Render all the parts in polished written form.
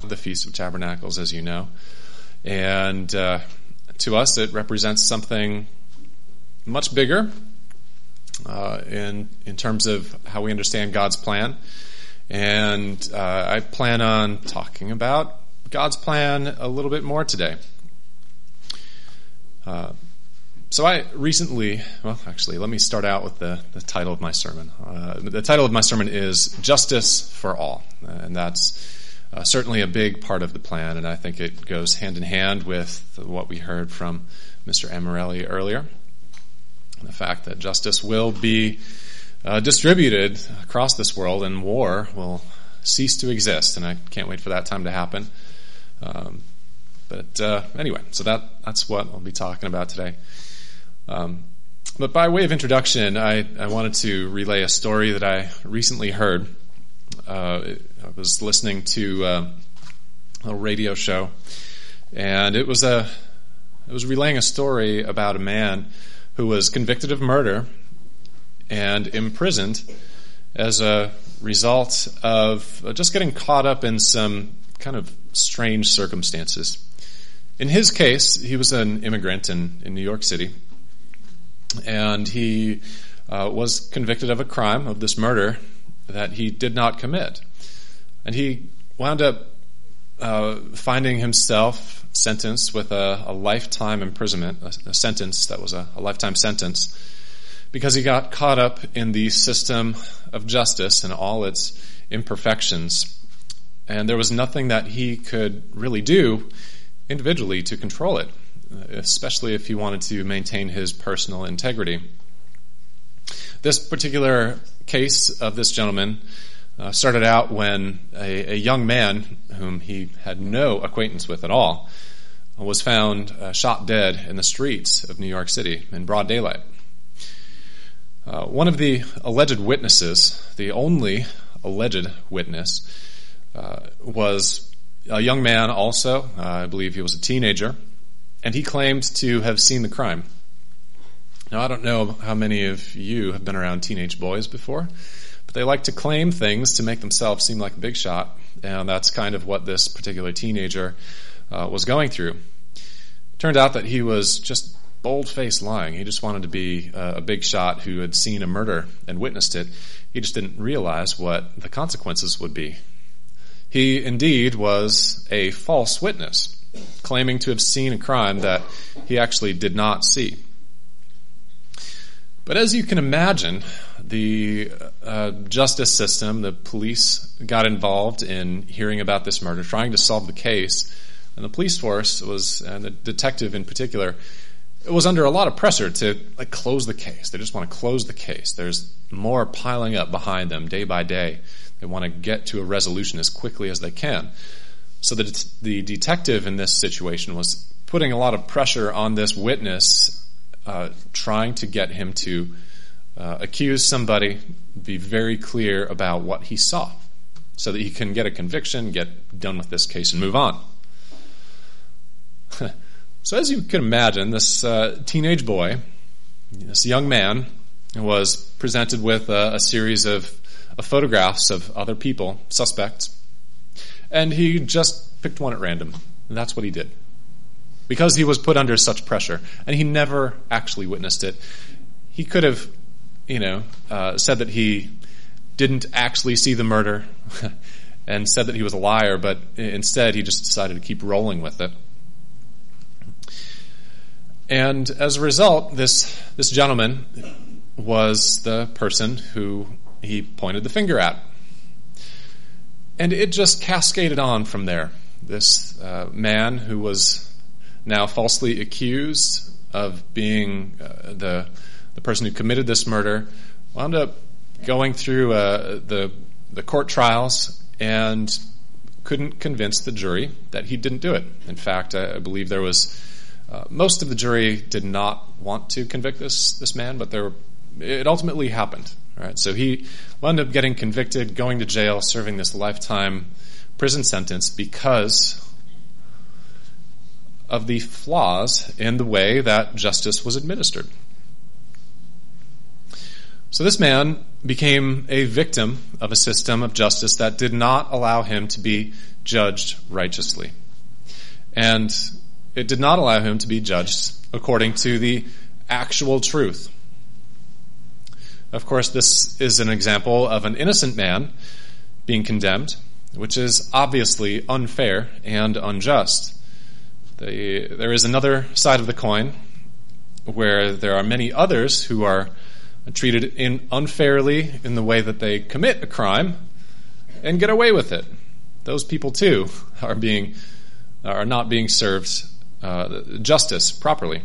the Feast of Tabernacles, as you know. And to us, it represents something much bigger in terms of how we understand God's plan. And I plan on talking about God's plan a little bit more today. So I recently, let me start out with the title of my sermon. The title of my sermon is Justice for All, and that's certainly a big part of the plan, and I think it goes hand in hand with what we heard from Mr. Amarelli earlier. The fact that justice will be distributed across this world and war will cease to exist, and I can't wait for that time to happen. But anyway, so that's what I'll be talking about today. But by way of introduction, I wanted to relay a story that I recently heard. I was listening to a radio show, and it was relaying a story about a man who was convicted of murder and imprisoned as a result of just getting caught up in some kind of strange circumstances. In his case, he was an immigrant in New York City, and he was convicted of a crime, of this murder, that he did not commit. And he wound up finding himself sentenced with a lifetime imprisonment, a sentence that was a lifetime sentence, because he got caught up in the system of justice and all its imperfections. And there was nothing that he could really do individually to control it, especially if he wanted to maintain his personal integrity. This particular case of this gentleman started out when a young man whom he had no acquaintance with at all was found shot dead in the streets of New York City in broad daylight. One of the alleged witnesses, the only alleged witness, was a young man also. I believe he was a teenager, and he claimed to have seen the crime. Now, I don't know how many of you have been around teenage boys before, but they like to claim things to make themselves seem like a big shot, and that's kind of what this particular teenager was going through. Turned out that he was just bold-faced lying. He just wanted to be a big shot who had seen a murder and witnessed it. He just didn't realize what the consequences would be. He indeed was a false witness, claiming to have seen a crime that he actually did not see. But as you can imagine, the justice system, the police got involved in hearing about this murder, trying to solve the case, and the police force and the detective in particular, it was under a lot of pressure to close the case. They just want to close the case. There's more piling up behind them day by day. They want to get to a resolution as quickly as they can. So the detective in this situation was putting a lot of pressure on this witness, trying to get him to accuse somebody, be very clear about what he saw, so that he can get a conviction, get done with this case, and move on. So as you can imagine, this teenage boy, this young man, was presented with a series of photographs of other people, suspects, and he just picked one at random. And that's what he did, because he was put under such pressure, and he never actually witnessed it. He could have, said that he didn't actually see the murder and said that he was a liar, but instead he just decided to keep rolling with it. And as a result, this gentleman was the person who he pointed the finger at. And it just cascaded on from there. This man who was now falsely accused of being the person who committed this murder wound up going through the court trials and couldn't convince the jury that he didn't do it. In fact, I believe there was most of the jury did not want to convict this man, but it ultimately happened. All right, so he wound up getting convicted, going to jail, serving this lifetime prison sentence because of the flaws in the way that justice was administered. So this man became a victim of a system of justice that did not allow him to be judged righteously. And it did not allow him to be judged according to the actual truth. Of course, this is an example of an innocent man being condemned, which is obviously unfair and unjust. There is another side of the coin where there are many others who are treated unfairly in the way that they commit a crime and get away with it. Those people too are not being served justice properly.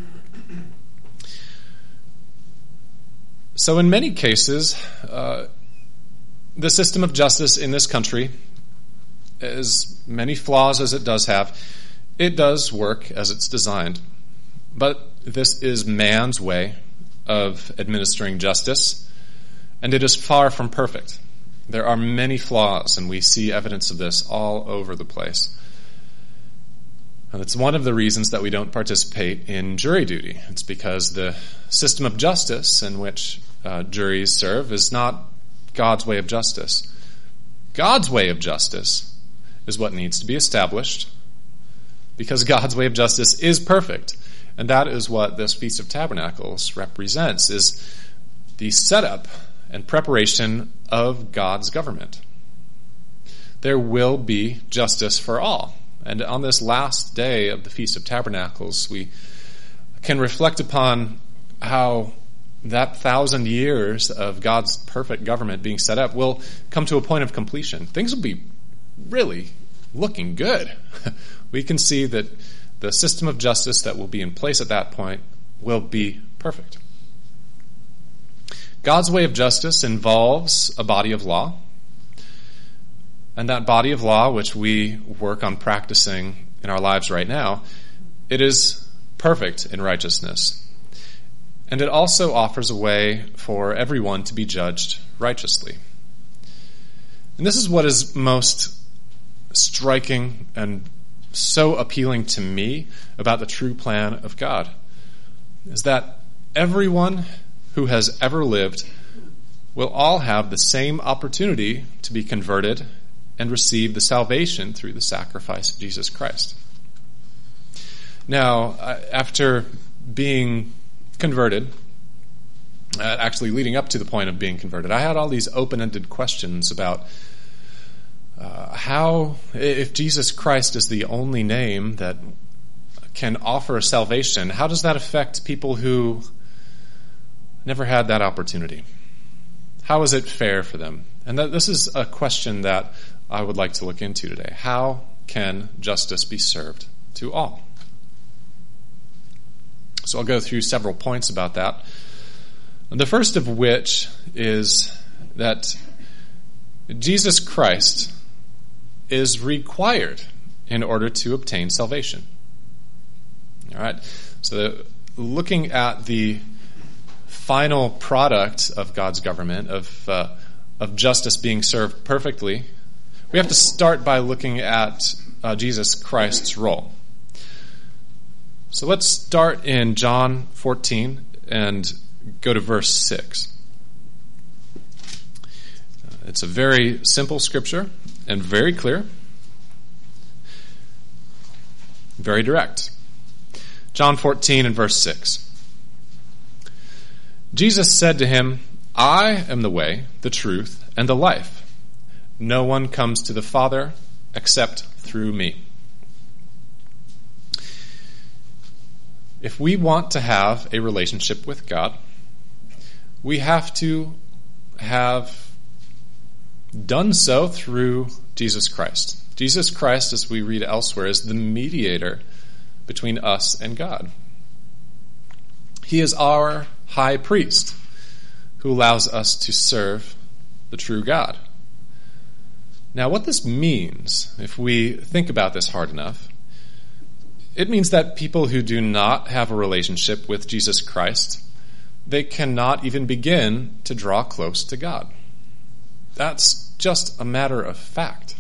So in many cases, the system of justice in this country, as many flaws as it does have, it does work as it's designed. But this is man's way of administering justice, and it is far from perfect. There are many flaws, and we see evidence of this all over the place. And it's one of the reasons that we don't participate in jury duty. It's because the system of justice in which juries serve is not God's way of justice. God's way of justice is what needs to be established, because God's way of justice is perfect. And that is what this Feast of Tabernacles represents, is the setup and preparation of God's government. There will be justice for all. And on this last day of the Feast of Tabernacles, we can reflect upon how that 1,000 years of God's perfect government being set up will come to a point of completion. Things will be really looking good. We can see that the system of justice that will be in place at that point will be perfect. God's way of justice involves a body of law. And that body of law, which we work on practicing in our lives right now, it is perfect in righteousness. And it also offers a way for everyone to be judged righteously. And this is what is most striking and so appealing to me about the true plan of God, is that everyone who has ever lived will all have the same opportunity to be converted and receive the salvation through the sacrifice of Jesus Christ. Now, after being converted, actually leading up to the point of being converted, I had all these open-ended questions about how, if Jesus Christ is the only name that can offer salvation, how does that affect people who never had that opportunity? How is it fair for them? And this is a question that I would like to look into today. How can justice be served to all? So I'll go through several points about that. The first of which is that Jesus Christ is required in order to obtain salvation. All right. So looking at the final product of God's government, of justice being served perfectly, we have to start by looking at Jesus Christ's role. So let's start in John 14 and go to verse 6. It's a very simple scripture and very clear, very direct. John 14 and verse 6. Jesus said to him, I am the way, the truth, and the life. No one comes to the Father except through me. If we want to have a relationship with God, we have to have done so through Jesus Christ. Jesus Christ, as we read elsewhere, is the mediator between us and God. He is our high priest who allows us to serve the true God. Now, what this means, if we think about this hard enough, it means that people who do not have a relationship with Jesus Christ, they cannot even begin to draw close to God. That's just a matter of fact.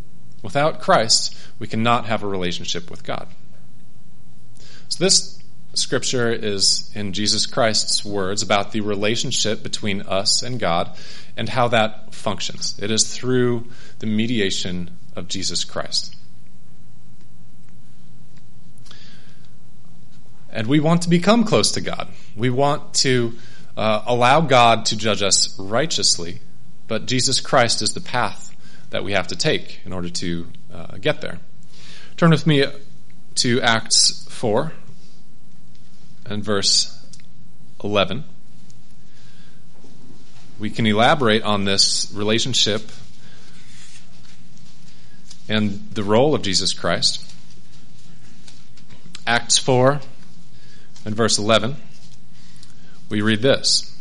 Without Christ, we cannot have a relationship with God. So this Scripture is in Jesus Christ's words about the relationship between us and God and how that functions. It is through the mediation of Jesus Christ. And we want to become close to God. We want to allow God to judge us righteously, but Jesus Christ is the path that we have to take in order to get there. Turn with me to Acts 4 and verse 11. We can elaborate on this relationship and the role of Jesus Christ. Acts 4 and verse 11, we read this.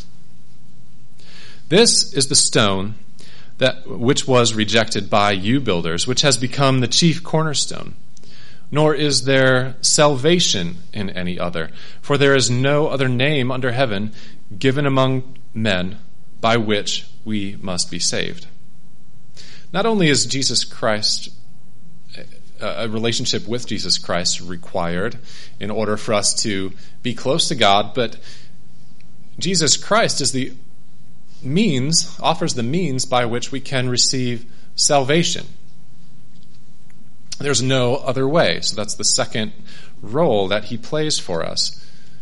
This is the stone which was rejected by you builders, which has become the chief cornerstone. Nor is there salvation in any other, for there is no other name under heaven given among men by which we must be saved. Not only is Jesus Christ, a relationship with Jesus Christ required in order for us to be close to God, but Jesus Christ is the means, offers the means by which we can receive salvation. There's no other way. So that's the second role that he plays for us.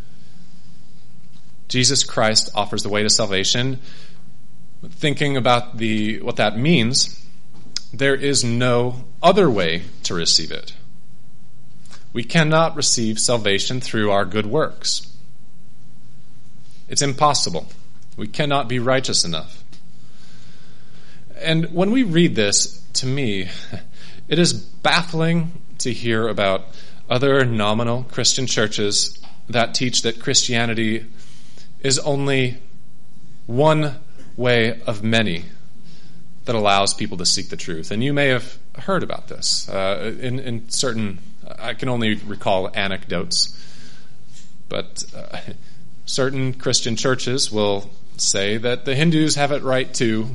Jesus Christ offers the way to salvation. Thinking about what that means, there is no other way to receive it. We cannot receive salvation through our good works. It's impossible. We cannot be righteous enough. And when we read this, to me, it is baffling to hear about other nominal Christian churches that teach that Christianity is only one way of many that allows people to seek the truth. And you may have heard about this in certain, I can only recall anecdotes, but certain Christian churches will say that the Hindus have it right too,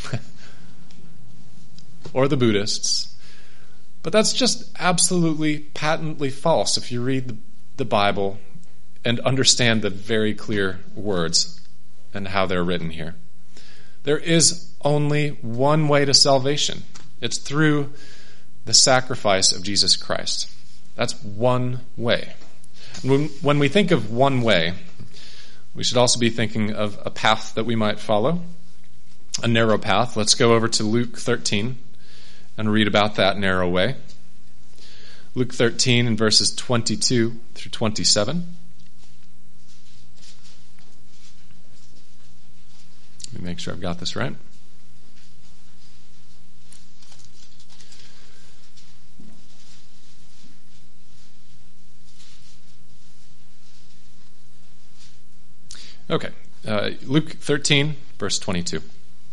or the Buddhists. But that's just absolutely patently false if you read the Bible and understand the very clear words and how they're written here. There is only one way to salvation. It's through the sacrifice of Jesus Christ. That's one way. When we think of one way, we should also be thinking of a path that we might follow, a narrow path. Let's go over to Luke 13 and read about that narrow way. Luke 13 and verses 22 through 27. Let me make sure I've got this right. Okay, Luke 13, verse 22.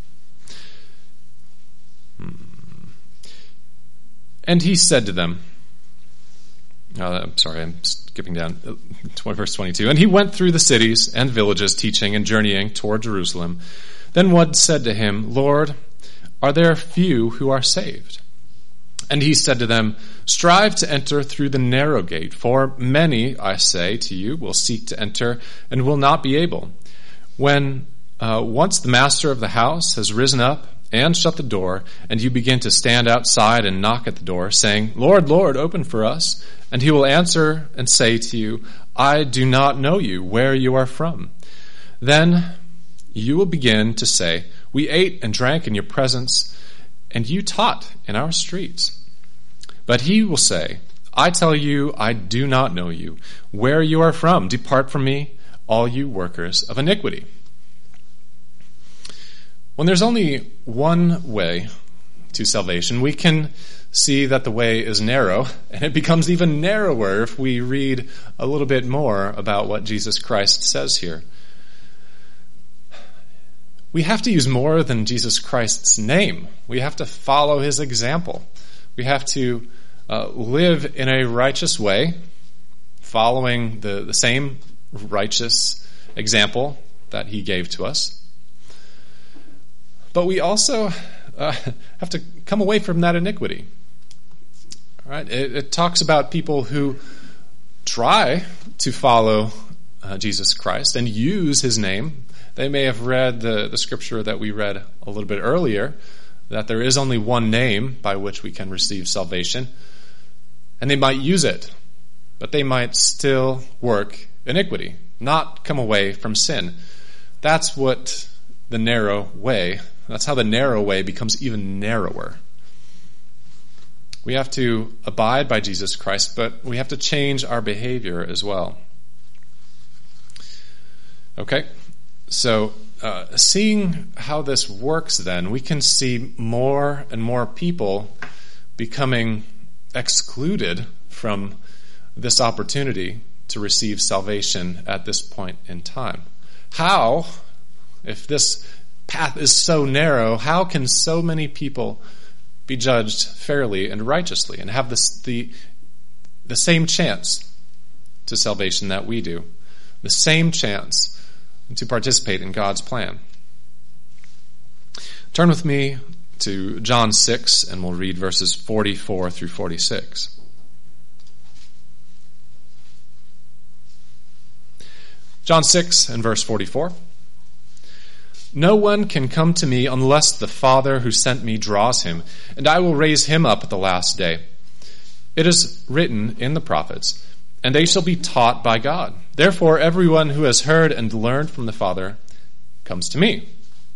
And he said to them, I'm skipping down, verse 22. And he went through the cities and villages, teaching and journeying toward Jerusalem. Then one said to him, Lord, are there few who are saved? And he said to them, strive to enter through the narrow gate, for many, I say to you, will seek to enter and will not be able. When once the master of the house has risen up and shut the door, and you begin to stand outside and knock at the door, saying, Lord, Lord, open for us. And he will answer and say to you, I do not know you, where you are from. Then you will begin to say, we ate and drank in your presence, and you taught in our streets. But he will say, I tell you, I do not know you, where you are from. Depart from me, all you workers of iniquity. When there's only one way to salvation, we can see that the way is narrow, and it becomes even narrower if we read a little bit more about what Jesus Christ says here. We have to use more than Jesus Christ's name. We have to follow his example. We have to live in a righteous way, following the same righteous example that he gave to us. But we also have to come away from that iniquity. All right? It talks about people who try to follow Jesus Christ and use his name. They may have read the scripture that we read a little bit earlier, that there is only one name by which we can receive salvation, and they might use it, but they might still work iniquity, not come away from sin. That's what the narrow way, that's how the narrow way becomes even narrower. We have to abide by Jesus Christ, but we have to change our behavior as well. Okay, so seeing how this works then, we can see more and more people becoming excluded from this opportunity to receive salvation at this point in time. How, if this path is so narrow, how can so many people be judged fairly and righteously and have the same chance to salvation that we do, the same chance to participate in God's plan? Turn with me to John 6, and we'll read verses 44 through 46. John 6 and verse 44. No one can come to me unless the Father who sent me draws him, and I will raise him up at the last day. It is written in the prophets, and they shall be taught by God. Therefore, everyone who has heard and learned from the Father comes to me.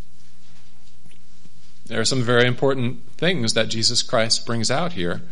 There are some very important things that Jesus Christ brings out here.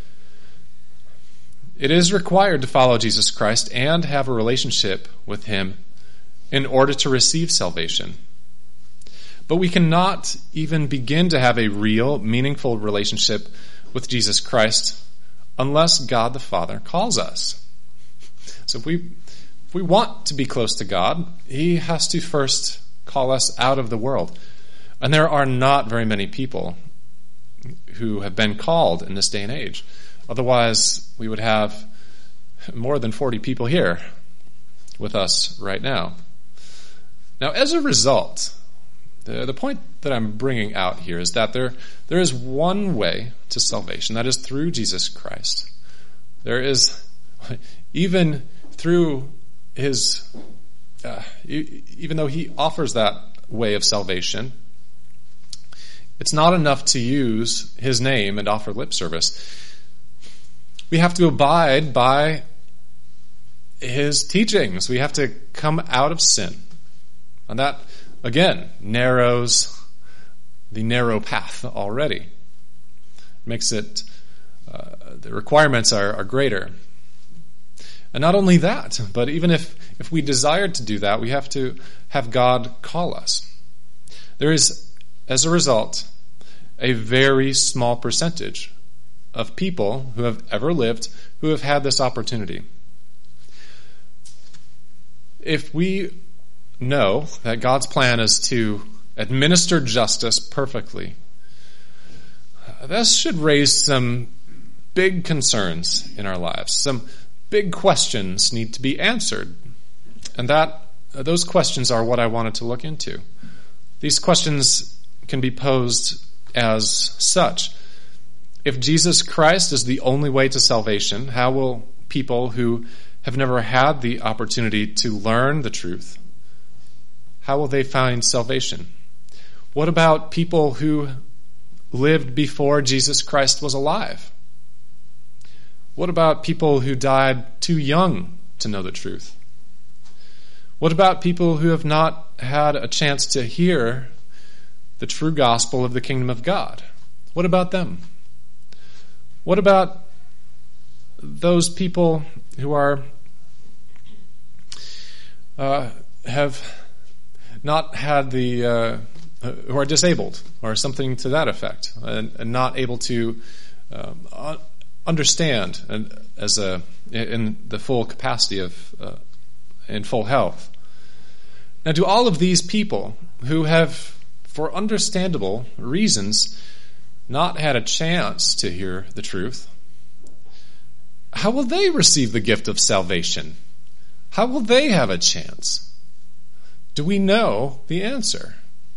It is required to follow Jesus Christ and have a relationship with him in order to receive salvation. But we cannot even begin to have a real, meaningful relationship with Jesus Christ unless God the Father calls us. So if we want to be close to God, he has to first call us out of the world. And there are not very many people who have been called in this day and age. Otherwise, we would have more than 40 people here with us right now. Now, as a result, the point that I'm bringing out here is that there is one way to salvation, that is through Jesus Christ. There is, even through his, even though he offers that way of salvation, it's not enough to use his name and offer lip service. We have to abide by his teachings. We have to come out of sin. And that, again, narrows the narrow path already. Makes it, the requirements are greater. And not only that, but even if we desire to do that, we have to have God call us. There is, as a result, a very small percentage of people who have ever lived who have had this opportunity. If we know that God's plan is to administer justice perfectly, this should raise some big concerns in our lives. Some big questions need to be answered. And those questions are what I wanted to look into. These questions can be posed as such. If Jesus Christ is the only way to salvation, how will people who have never had the opportunity to learn the truth, how will they find salvation? What about people who lived before Jesus Christ was alive? What about people who died too young to know the truth? What about people who have not had a chance to hear the true gospel of the kingdom of God? What about them? What about those people who have not had who are disabled or something to that effect, and not able to understand and in the full capacity of in full health? Now, to all of these people who have, for understandable reasons, not had a chance to hear the truth, how will they receive the gift of salvation? How will they have a chance? Do we know the answer?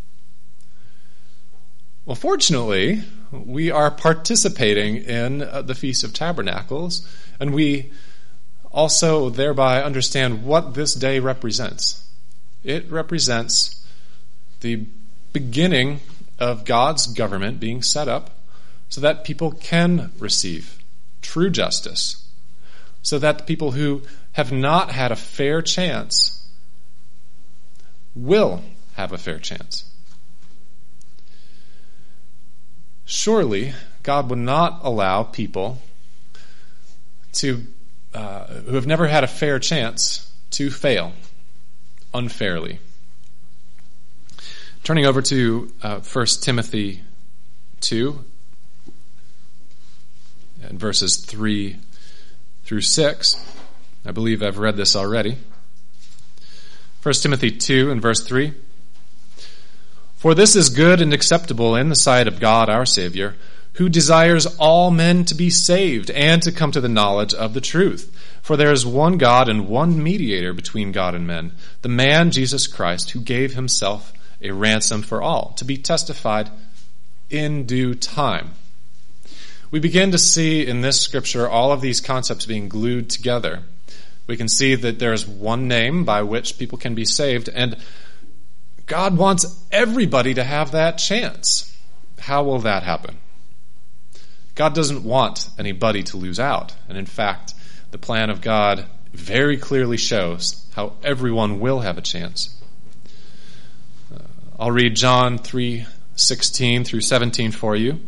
Well, fortunately, we are participating in the Feast of Tabernacles, and we also thereby understand what this day represents. It represents the beginning of God's government being set up so that people can receive true justice, so that the people who have not had a fair chance will have a fair chance. Surely, God would not allow people who have never had a fair chance to fail unfairly. Turning over to 1 Timothy 2, and verses 3 through 6. I believe I've read this already. 1 Timothy 2 and verse 3. For this is good and acceptable in the sight of God our Savior, who desires all men to be saved and to come to the knowledge of the truth. For there is one God and one mediator between God and men, the man Jesus Christ, who gave himself a ransom for all, to be testified in due time. We begin to see in this scripture all of these concepts being glued together. We can see that there is one name by which people can be saved, and God wants everybody to have that chance. How will that happen? God doesn't want anybody to lose out. And in fact, the plan of God very clearly shows how everyone will have a chance. I'll read John 3:16 through 17 for you.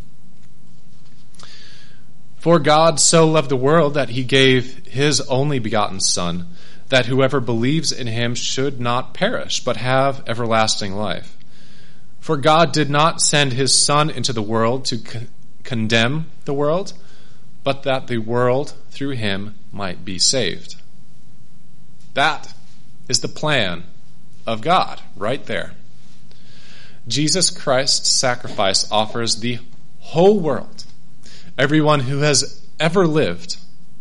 For God so loved the world that he gave his only begotten Son, that whoever believes in him should not perish, but have everlasting life. For God did not send his Son into the world to condemn the world, but that the world through him might be saved. That is the plan of God right there. Jesus Christ's sacrifice offers the whole world, everyone who has ever lived,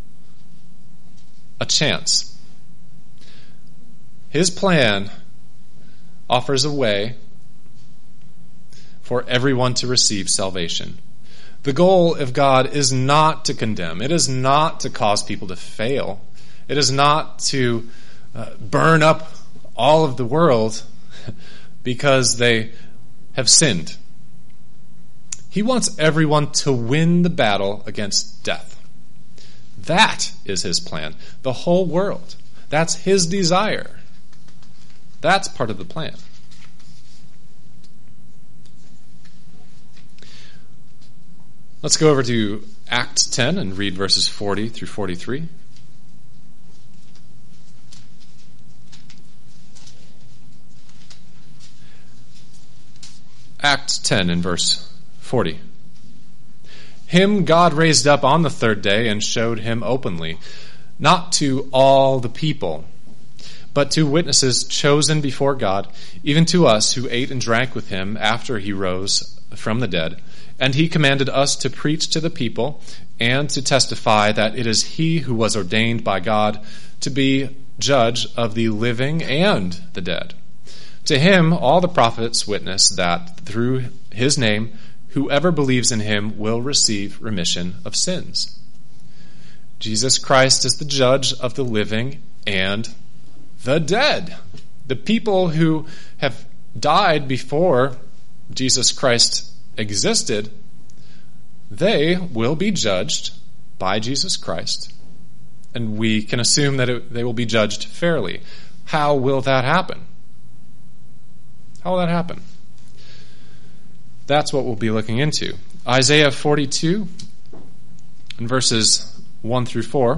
a chance. His plan offers a way for everyone to receive salvation. The goal of God is not to condemn. It is not to cause people to fail. It is not to burn up all of the world because they have sinned. He wants everyone to win the battle against death. That is his plan. The whole world. That's his desire. That's part of the plan. Let's go over to Acts 10 and read verses 40 through 43. Acts 10 and verse 40. Him God raised up on the third day and showed him openly, not to all the people, but to witnesses chosen before God, even to us who ate and drank with him after he rose from the dead. And he commanded us to preach to the people and to testify that it is he who was ordained by God to be judge of the living and the dead. To him all the prophets witness that through his name whoever believes in him will receive remission of sins. Jesus Christ is the judge of the living and the dead. The people who have died before Jesus Christ existed, they will be judged by Jesus Christ. And we can assume that they will be judged fairly. How will that happen? How will that happen? That's what we'll be looking into. Isaiah 42 and verses 1 through 4.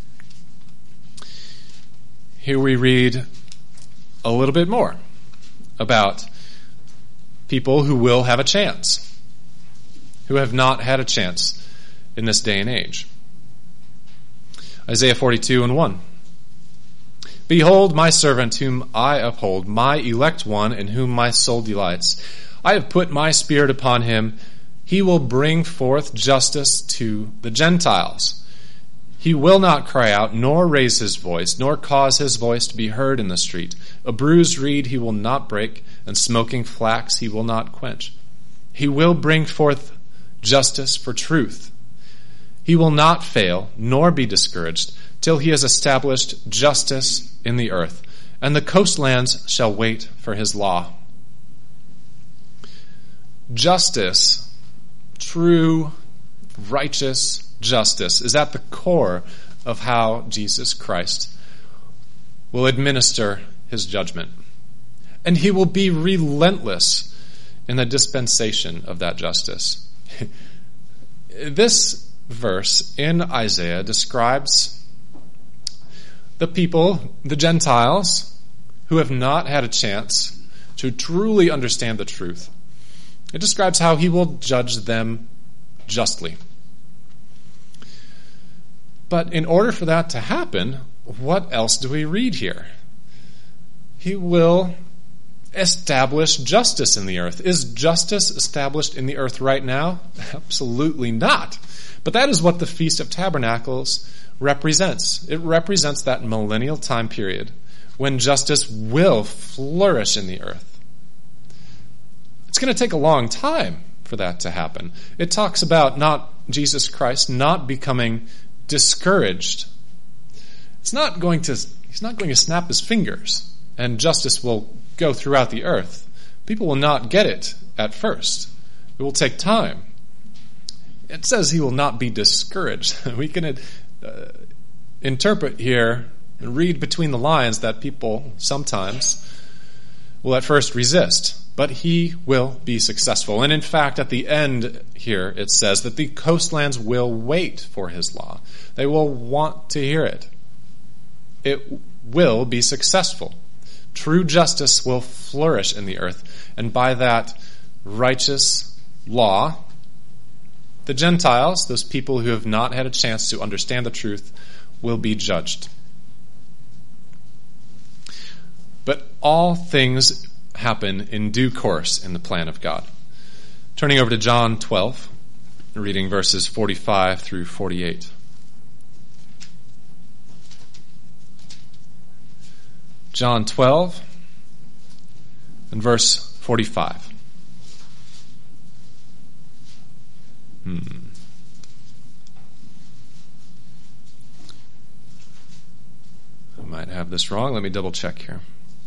Here we read a little bit more about people who will have a chance, who have not had a chance in this day and age. Isaiah 42 and 1. Behold my servant whom I uphold, my elect one in whom my soul delights. I have put my spirit upon him. He will bring forth justice to the Gentiles. He will not cry out, nor raise his voice, nor cause his voice to be heard in the street. A bruised reed he will not break, and smoking flax he will not quench. He will bring forth justice for truth. He will not fail, nor be discouraged, till he has established justice in the earth, and the coastlands shall wait for his law. Justice, true, righteous justice, is at the core of how Jesus Christ will administer his judgment. And he will be relentless in the dispensation of that justice. This verse in Isaiah describes the people, the Gentiles, who have not had a chance to truly understand the truth. It describes how he will judge them justly. But in order for that to happen, what else do we read here? He will establish justice in the earth. Is justice established in the earth right now? Absolutely not. But that is what the Feast of Tabernacles represents. It represents that millennial time period when justice will flourish in the earth. It's going to take a long time for that to happen. It talks about Jesus Christ not becoming discouraged. He's not going to snap his fingers and justice will go throughout the earth. People will not get it at first. It will take time. It says he will not be discouraged. We can interpret here and read between the lines that people sometimes will at first resist, but he will be successful. And in fact, at the end here, it says that the coastlands will wait for his law. They will want to hear it. It will be successful. True justice will flourish in the earth, and by that righteous law, the Gentiles, those people who have not had a chance to understand the truth, will be judged. But all things happen in due course in the plan of God. Turning over to John 12, reading verses 45 through 48. John 12 and verse 45. I might have this wrong. Let me double check here.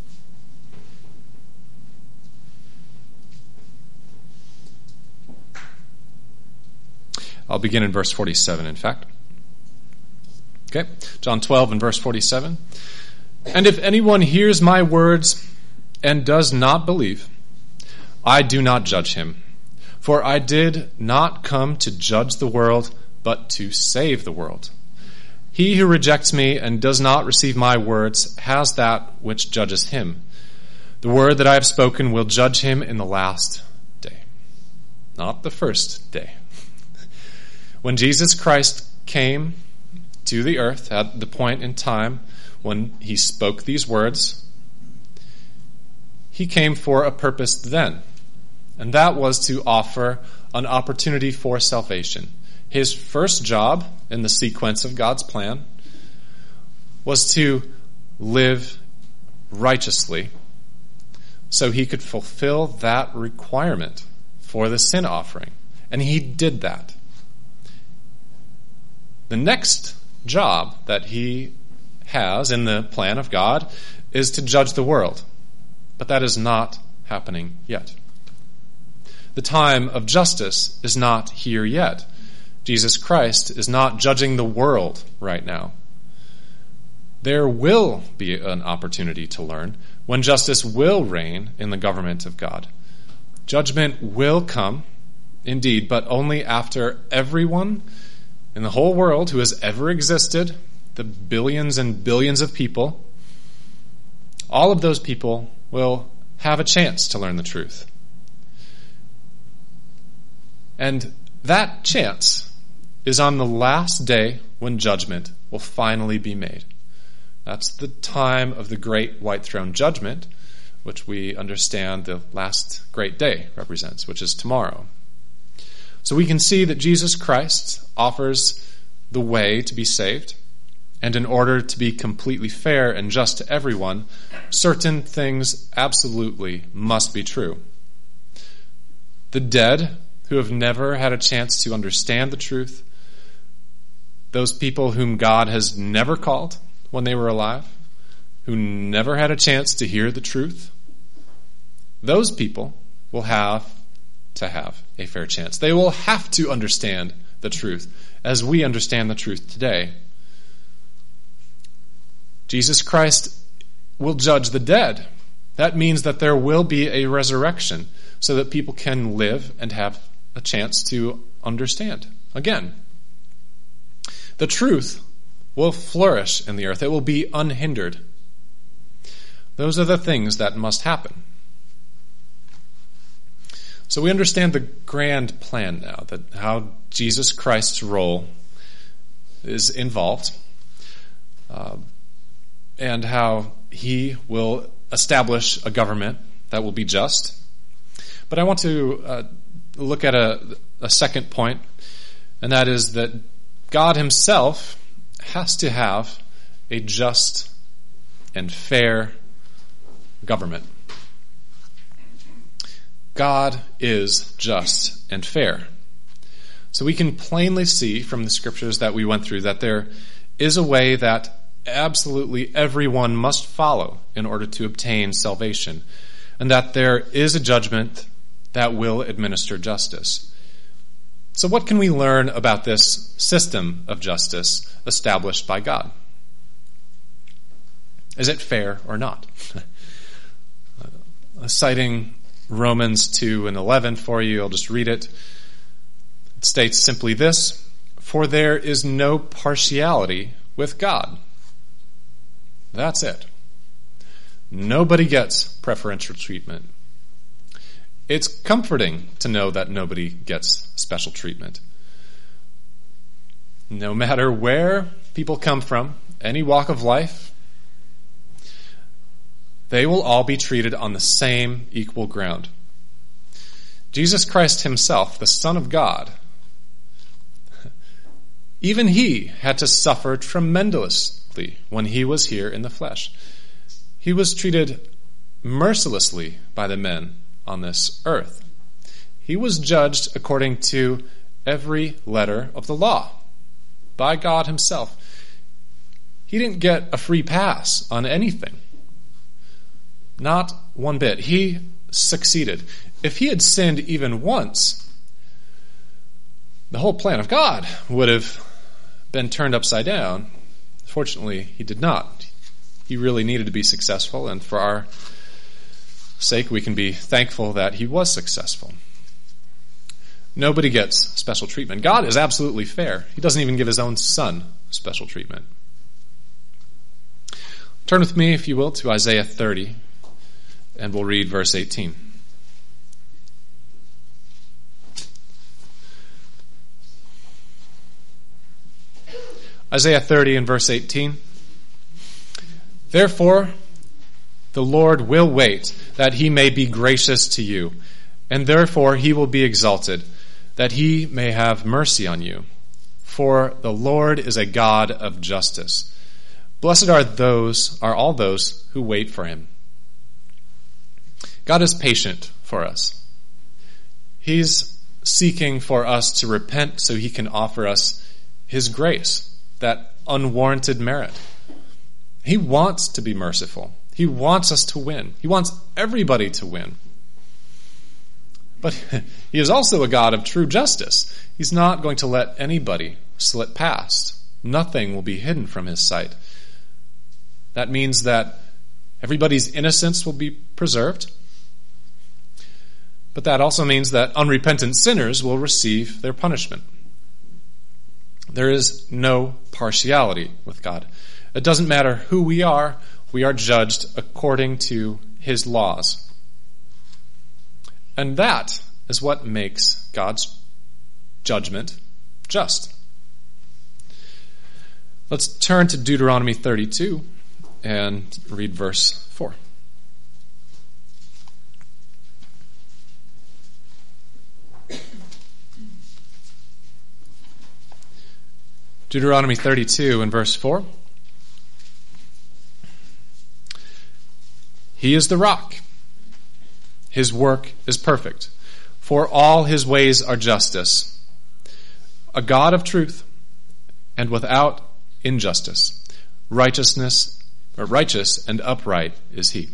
I'll begin in verse 47, in fact. Okay, John 12 and verse 47. And if anyone hears my words and does not believe, I do not judge him. For I did not come to judge the world, but to save the world. He who rejects me and does not receive my words has that which judges him. The word that I have spoken will judge him in the last day, not the first day. When Jesus Christ came to the earth at the point in time when he spoke these words, he came for a purpose then, and that was to offer an opportunity for salvation. His first job in the sequence of God's plan was to live righteously so he could fulfill that requirement for the sin offering. And he did that. The next job that he has in the plan of God is to judge the world. But that is not happening yet. The time of justice is not here yet. Jesus Christ is not judging the world right now. There will be an opportunity to learn when justice will reign in the government of God. Judgment will come, indeed, but only after everyone in the whole world who has ever existed, the billions and billions of people, all of those people will have a chance to learn the truth. And that chance is on the last day when judgment will finally be made. That's the time of the great white throne judgment, which we understand the last great day represents, which is tomorrow. So we can see that Jesus Christ offers the way to be saved, and in order to be completely fair and just to everyone, certain things absolutely must be true. The dead, who have never had a chance to understand the truth, those people whom God has never called when they were alive, who never had a chance to hear the truth, those people will have to have a fair chance. They will have to understand the truth as we understand the truth today. Jesus Christ will judge the dead. That means that there will be a resurrection so that people can live and have a chance to understand again. The truth will flourish in the earth. It will be unhindered. Those are the things that must happen. So we understand the grand plan now, that how Jesus Christ's role is involved, and how he will establish a government that will be just. But I want to look at a second point, and that is that God himself has to have a just and fair government. God is just and fair. So we can plainly see from the scriptures that we went through that there is a way that absolutely everyone must follow in order to obtain salvation, and that there is a judgment that will administer justice. So what can we learn about this system of justice established by God? Is it fair or not? Citing Romans 2 and 11 for you, I'll just read it. It states simply this: "For there is no partiality with God." That's it. Nobody gets preferential treatment. It's comforting to know that nobody gets special treatment. No matter where people come from, any walk of life, they will all be treated on the same equal ground. Jesus Christ himself, the Son of God, even he had to suffer tremendously when he was here in the flesh. He was treated mercilessly by the men on this earth. He was judged according to every letter of the law by God himself. He didn't get a free pass on anything. Not one bit. He succeeded. If he had sinned even once, the whole plan of God would have been turned upside down. Fortunately, he did not. He really needed to be successful, and for our sake, we can be thankful that he was successful. Nobody gets special treatment. God is absolutely fair. He doesn't even give his own son special treatment. Turn with me, if you will, to Isaiah 30, and we'll read verse 18. Isaiah 30 and verse 18. "Therefore, the Lord will wait, that he may be gracious to you, and therefore he will be exalted, that he may have mercy on you. For the Lord is a God of justice. Blessed are all those who wait for him." God is patient for us. He's seeking for us to repent so he can offer us his grace, that unwarranted merit. He wants to be merciful. He wants us to win. He wants everybody to win. But he is also a God of true justice. He's not going to let anybody slip past. Nothing will be hidden from his sight. That means that everybody's innocence will be preserved. But that also means that unrepentant sinners will receive their punishment. There is no partiality with God. It doesn't matter who we are judged according to his laws. And that is what makes God's judgment just. Let's turn to Deuteronomy 32 and read verse 4. Deuteronomy 32 and verse 4. "He is the rock. His work is perfect, for all his ways are justice. A God of truth and without injustice. Righteous and upright is he.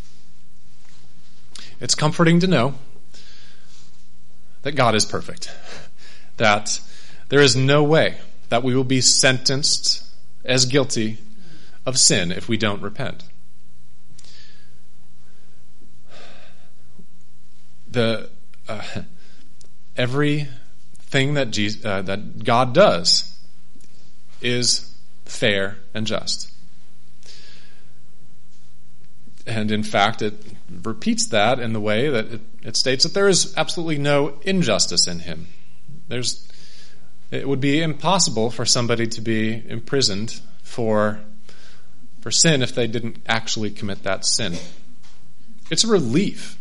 It's comforting to know that God is perfect, that there is no way that we will be sentenced as guilty of sin if we don't repent. Everything that God does is fair and just. And in fact, it repeats that in the way that it states that there is absolutely no injustice in him. It would be impossible for somebody to be imprisoned for sin if they didn't actually commit that sin. It's a relief.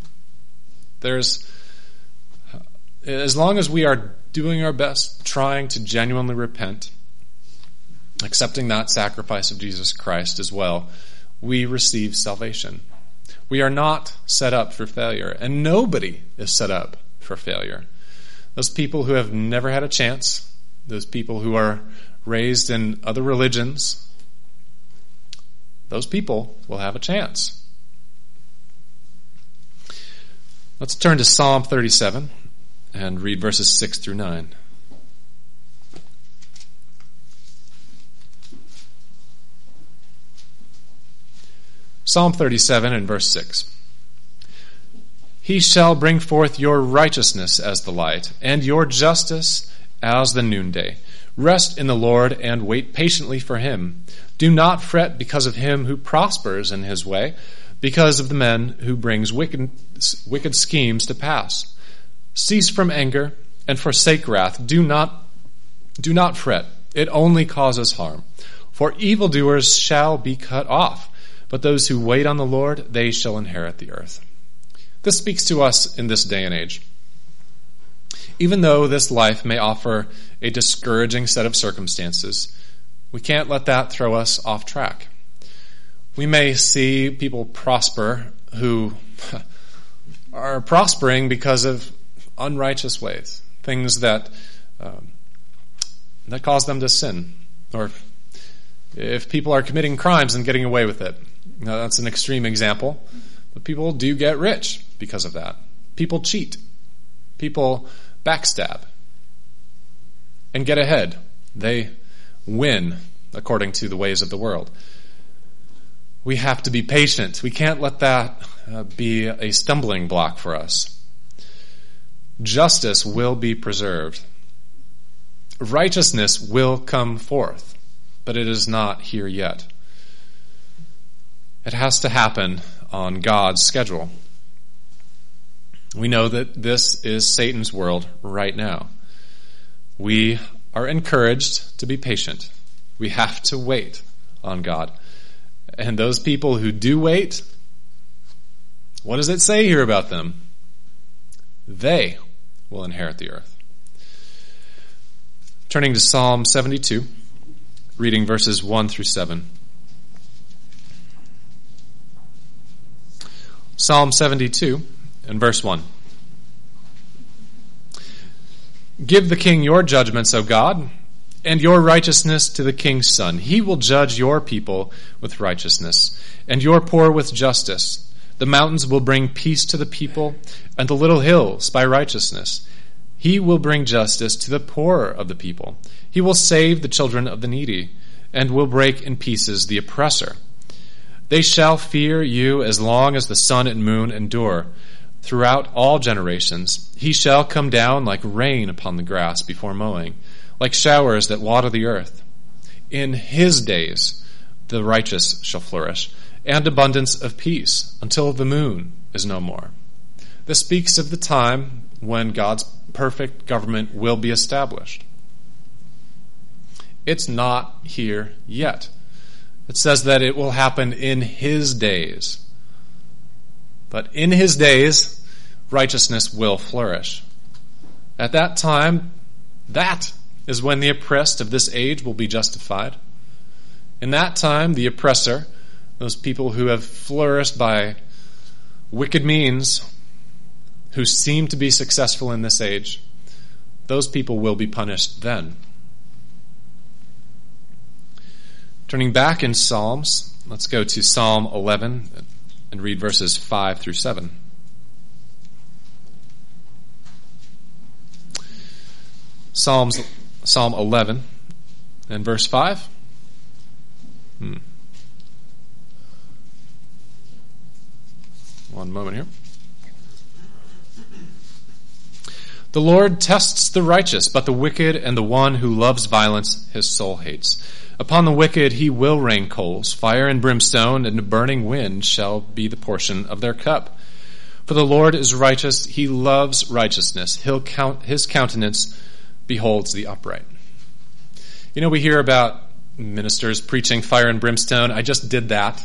As long as we are doing our best, trying to genuinely repent, accepting that sacrifice of Jesus Christ as well, we receive salvation. We are not set up for failure, and nobody is set up for failure. Those people who have never had a chance, those people who are raised in other religions, those people will have a chance. Let's turn to Psalm 37 and read verses 6 through 9. Psalm 37 and verse 6. He shall bring forth your righteousness as the light, and your justice as the noonday. Rest in the Lord and wait patiently for him. Do not fret because of him who prospers in his way, because of the men who brings wicked schemes to pass. Cease from anger and forsake wrath. Do not fret. It only causes harm. For evildoers shall be cut off, but those who wait on the Lord, they shall inherit the earth. This speaks to us in this day and age. Even though this life may offer a discouraging set of circumstances, we can't let that throw us off track. We may see people prosper who are prospering because of unrighteous ways, things that cause them to sin, or if people are committing crimes and getting away with it. Now, that's an extreme example, but people do get rich because of that. People cheat. People backstab and get ahead. They win according to the ways of the world. We have to be patient. We can't let that be a stumbling block for us. Justice will be preserved. Righteousness will come forth, but it is not here yet. It has to happen on God's schedule. We know that this is Satan's world right now. We are encouraged to be patient. We have to wait on God. And those people who do wait, what does it say here about them? They will inherit the earth. Turning to Psalm 72, reading verses 1 through 7. Psalm 72 and verse 1. Give the king your judgments, O God, and your righteousness to the king's son. He will judge your people with righteousness, and your poor with justice. The mountains will bring peace to the people, and the little hills by righteousness. He will bring justice to the poor of the people. He will save the children of the needy, and will break in pieces the oppressor. They shall fear you as long as the sun and moon endure. Throughout all generations, he shall come down like rain upon the grass before mowing, like showers that water the earth. In his days the righteous shall flourish, and abundance of peace, until the moon is no more. This speaks of the time when God's perfect government will be established. It's not here yet. It says that it will happen in his days. But in his days, righteousness will flourish. At that time, that is when the oppressed of this age will be justified. In that time, the oppressor, those people who have flourished by wicked means, who seem to be successful in this age, those people will be punished then. Turning back in Psalms, let's go to Psalm 11 and read verses 5 through 7. Psalm 11 and verse 5. One moment here. The Lord tests the righteous, but the wicked and the one who loves violence his soul hates. Upon the wicked he will rain coals, fire and brimstone, and a burning wind shall be the portion of their cup. For the Lord is righteous, he loves righteousness. His countenance beholds the upright. You know, we hear about ministers preaching fire and brimstone. I just did that.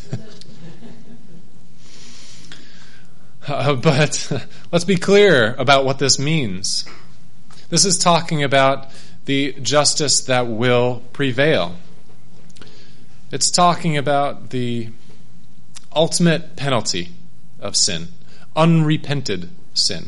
But let's be clear about what this means. This is talking about the justice that will prevail. It's talking about the ultimate penalty of sin, unrepented sin.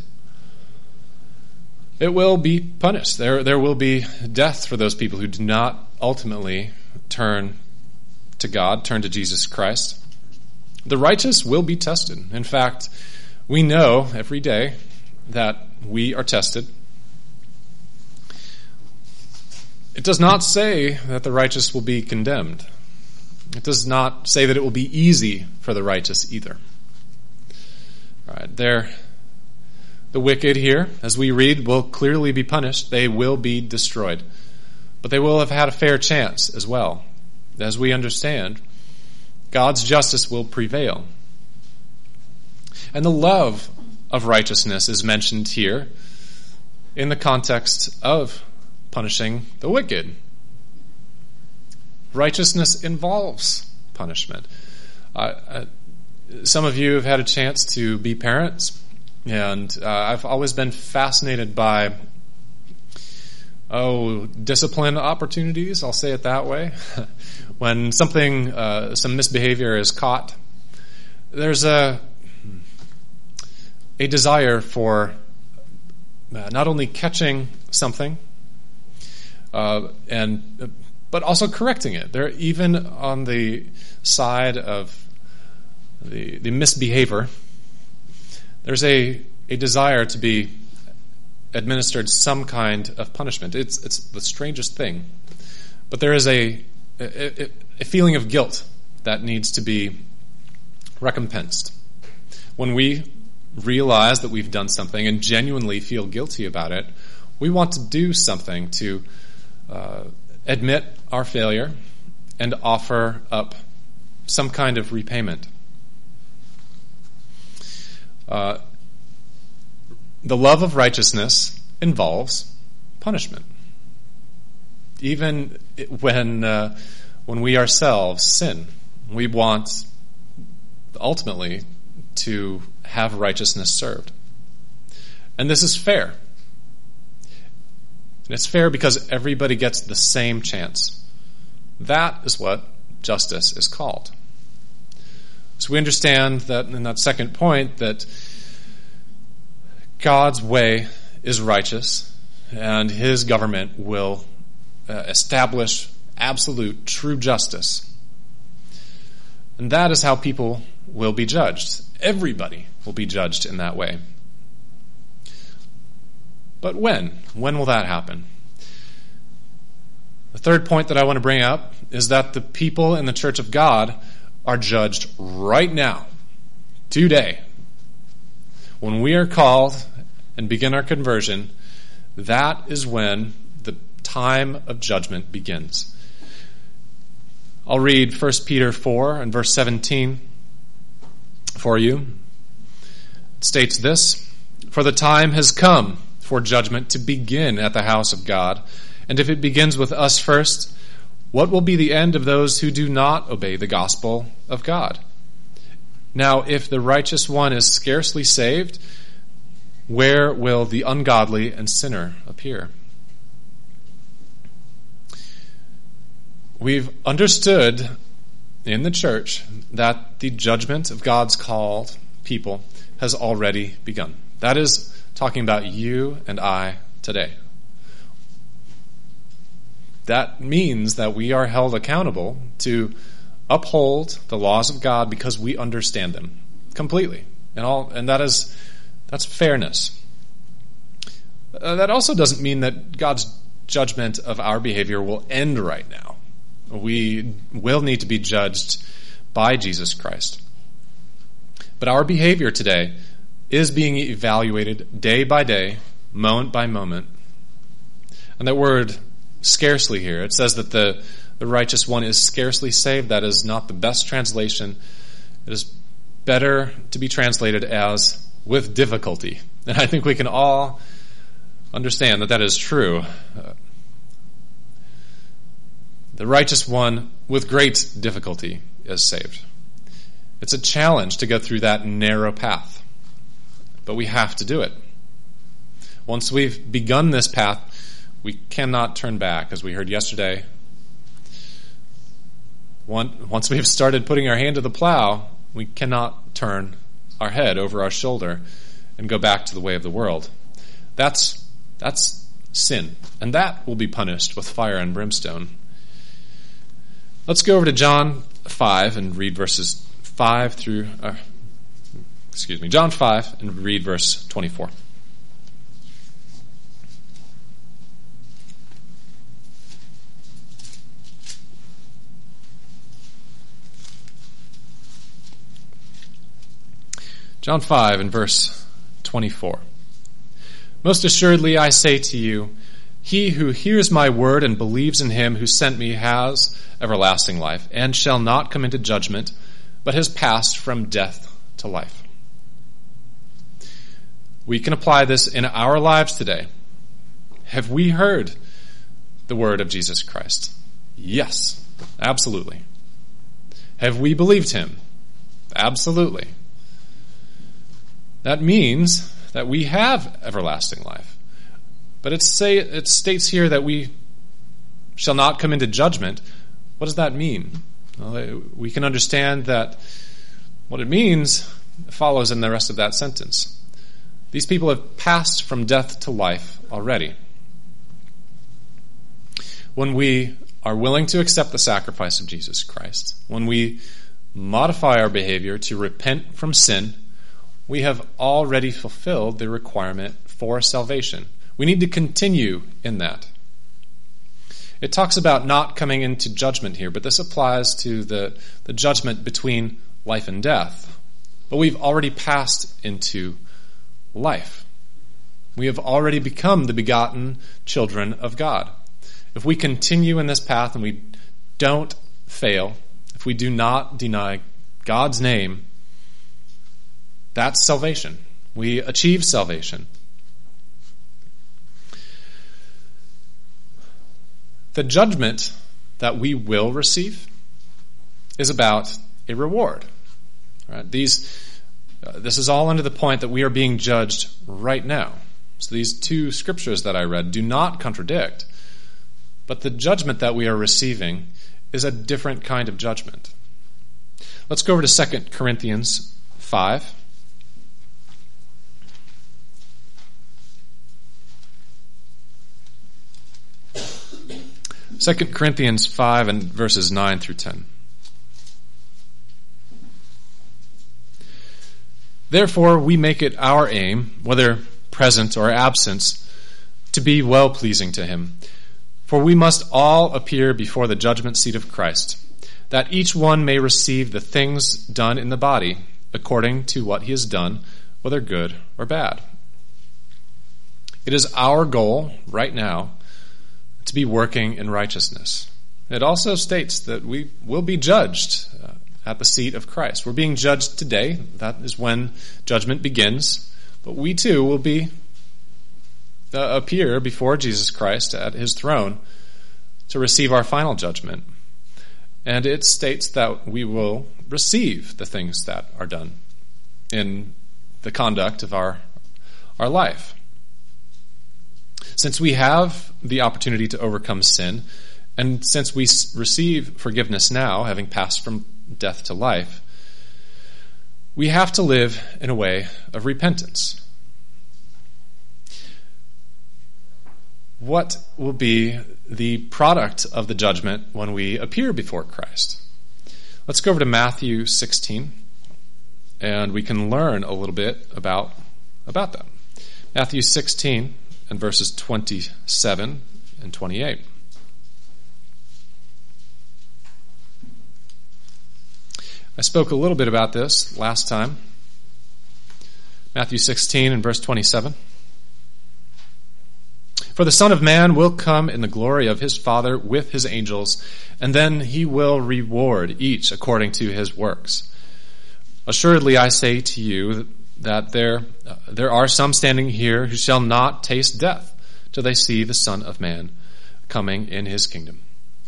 It will be punished. There will be death for those people who do not ultimately turn to God, turn to Jesus Christ. The righteous will be tested. In fact, we know every day that we are tested. It does not say that the righteous will be condemned. It does not say that it will be easy for the righteous either. All right, the wicked here, as we read, will clearly be punished. They will be destroyed. But they will have had a fair chance as well. As we understand, God's justice will prevail. And the love of righteousness is mentioned here in the context of punishing the wicked. Righteousness involves punishment. Some of you have had a chance to be parents, and I've always been fascinated by discipline opportunities, I'll say it that way. When some misbehavior is caught, there's a desire for not only catching something, but also correcting it. They're even on the side of the misbehavior. There's a desire to be administered some kind of punishment. It's the strangest thing, but there is a feeling of guilt that needs to be recompensed. When we realize that we've done something and genuinely feel guilty about it, we want to do something to admit our failure and offer up some kind of repayment. The love of righteousness involves punishment. Even when we ourselves sin, we want ultimately to have righteousness served. And this is fair. And it's fair because everybody gets the same chance. That is what justice is called. So we understand that in that second point that God's way is righteous and his government will establish absolute true justice. And that is how people will be judged. Everybody will be judged in that way. But when? When will that happen? The third point that I want to bring up is that the people in the Church of God are judged right now, today. When we are called and begin our conversion, that is when the time of judgment begins. I'll read 1 Peter 4 and verse 17 for you. It states this: "For the time has come for judgment to begin at the house of God. And if it begins with us first, what will be the end of those who do not obey the gospel of God? Now, if the righteous one is scarcely saved, where will the ungodly and sinner appear?" We've understood in the church that the judgment of God's called people has already begun. That is talking about you and I today. that means that we are held accountable to uphold the laws of God because we understand them completely. And that's fairness. That also doesn't mean that God's judgment of our behavior will end right now. We will need to be judged by Jesus Christ. But our behavior today is being evaluated day by day, moment by moment. And that word scarcely here, it says that the righteous one is scarcely saved. That is not the best translation. It is better to be translated as with difficulty. And I think we can all understand that is true. The righteous one with great difficulty is saved. It's a challenge to go through that narrow path, but we have to do it. Once we've begun this path, we cannot turn back, as we heard yesterday. Once we've started putting our hand to the plow, we cannot turn our head over our shoulder and go back to the way of the world. That's sin, and that will be punished with fire and brimstone. Let's go over to John 5 and read verses 5 through, John 5 and read verse 24. John 5 and verse 24. Most assuredly I say to you, he who hears my word and believes in him who sent me has everlasting life, and shall not come into judgment, but has passed from death to life. We can apply this in our lives today. Have we heard the word of Jesus Christ? Yes, absolutely. Have we believed him? Absolutely. That means that we have everlasting life. But it states here that we shall not come into judgment. What does that mean? Well, we can understand that what it means follows in the rest of that sentence. These people have passed from death to life already. When we are willing to accept the sacrifice of Jesus Christ, when we modify our behavior to repent from sin, we have already fulfilled the requirement for salvation. We need to continue in that. It talks about not coming into judgment here, but this applies to the judgment between life and death. But we've already passed into life. We have already become the begotten children of God. If we continue in this path and we don't fail, if we do not deny God's name, that's salvation. We achieve salvation. The judgment that we will receive is about a reward. Right? This is all under the point that we are being judged right now. So these two scriptures that I read do not contradict, but the judgment that we are receiving is a different kind of judgment. Let's go over to 2 Corinthians 5. 2 Corinthians 5 and verses 9 through 10. Therefore, we make it our aim, whether present or absent, to be well-pleasing to him. For we must all appear before the judgment seat of Christ, that each one may receive the things done in the body according to what he has done, whether good or bad. It is our goal right now to be working in righteousness. It also states that we will be judged at the seat of Christ. We're being judged today. That is when judgment begins. But we too will appear before Jesus Christ at his throne to receive our final judgment. And it states that we will receive the things that are done in the conduct of our life. Since we have the opportunity to overcome sin, and since we receive forgiveness now, having passed from death to life, we have to live in a way of repentance. What will be the product of the judgment when we appear before Christ. Let's go over to Matthew 16, and we can learn a little bit about that. Matthew 16 and verses 27 and 28. I spoke a little bit about this last time. Matthew 16 and verse 27. For the Son of Man will come in the glory of his Father with his angels, and then he will reward each according to his works. Assuredly, I say to you that there are some standing here who shall not taste death till they see the Son of Man coming in his kingdom.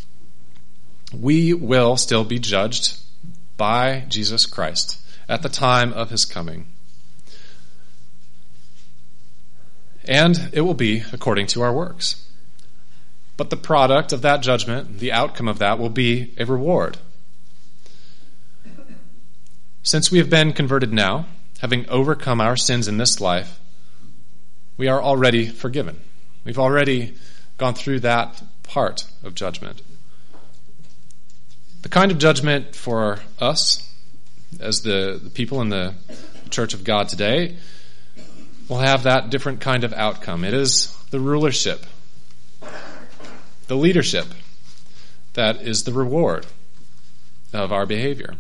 We will still be judged by Jesus Christ at the time of his coming. And it will be according to our works. But the product of that judgment, the outcome of that, will be a reward. Since we have been converted now, having overcome our sins in this life, we are already forgiven. We've already gone through that part of judgment. The kind of judgment for us, as the people in the Church of God today, will have that different kind of outcome. It is the rulership, the leadership, that is the reward of our behavior.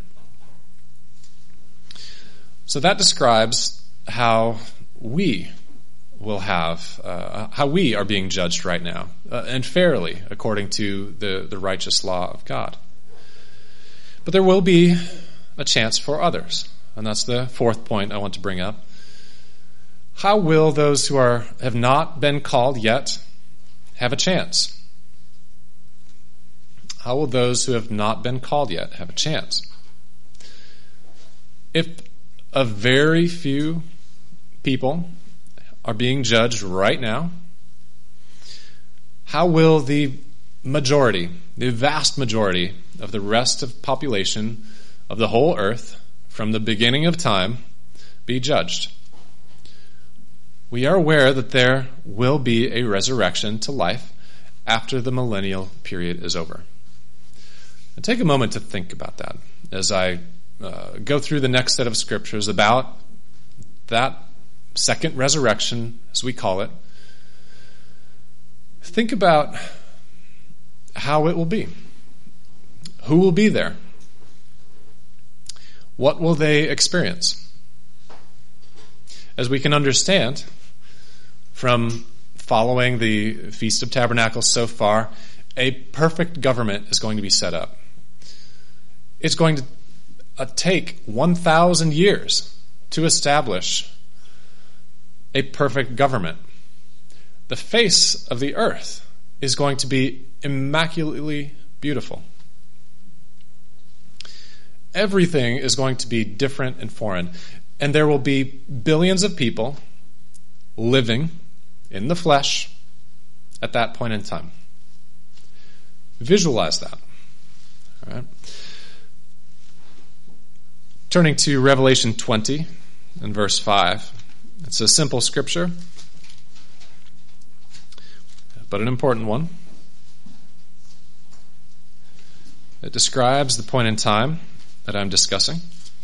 So that describes how we will have, how we are being judged right now, and fairly, according to the righteous law of God. But there will be a chance for others, and that's the fourth point I want to bring up. How will those who have not been called yet have a chance? How will those who have not been called yet have a chance? If a very few people are being judged right now, how will the majority, the vast majority of the rest of the population of the whole earth from the beginning of time be judged? We are aware that there will be a resurrection to life after the millennial period is over. And take a moment to think about that as I go through the next set of scriptures about that second resurrection, as we call it. Think about how it will be. Who will be there? What will they experience? As we can understand from following the Feast of Tabernacles so far, a perfect government is going to be set up. It's going to take 1,000 years to establish a perfect government. The face of the earth is going to be immaculately beautiful. Everything is going to be different and foreign, and there will be billions of people living in the flesh at that point in time. Visualize that. All right. Turning to Revelation 20 and verse 5. It's a simple scripture, but an important one. It describes the point in time that I'm discussing.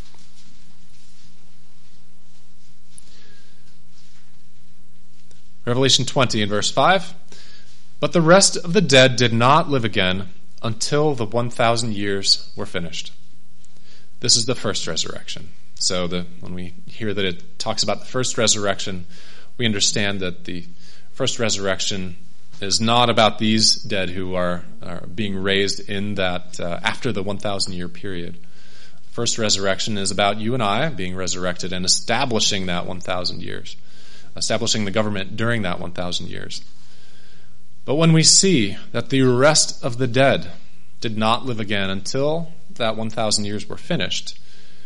Revelation 20 and verse 5. But the rest of the dead did not live again until the 1,000 years were finished. This is the first resurrection. So when we hear that it talks about the first resurrection, we understand that the first resurrection is not about these dead who are being raised in that after the 1,000 year period. First resurrection is about you and I being resurrected and establishing that 1,000 years, establishing the government during that 1,000 years. But when we see that the rest of the dead did not live again until that 1,000 years were finished,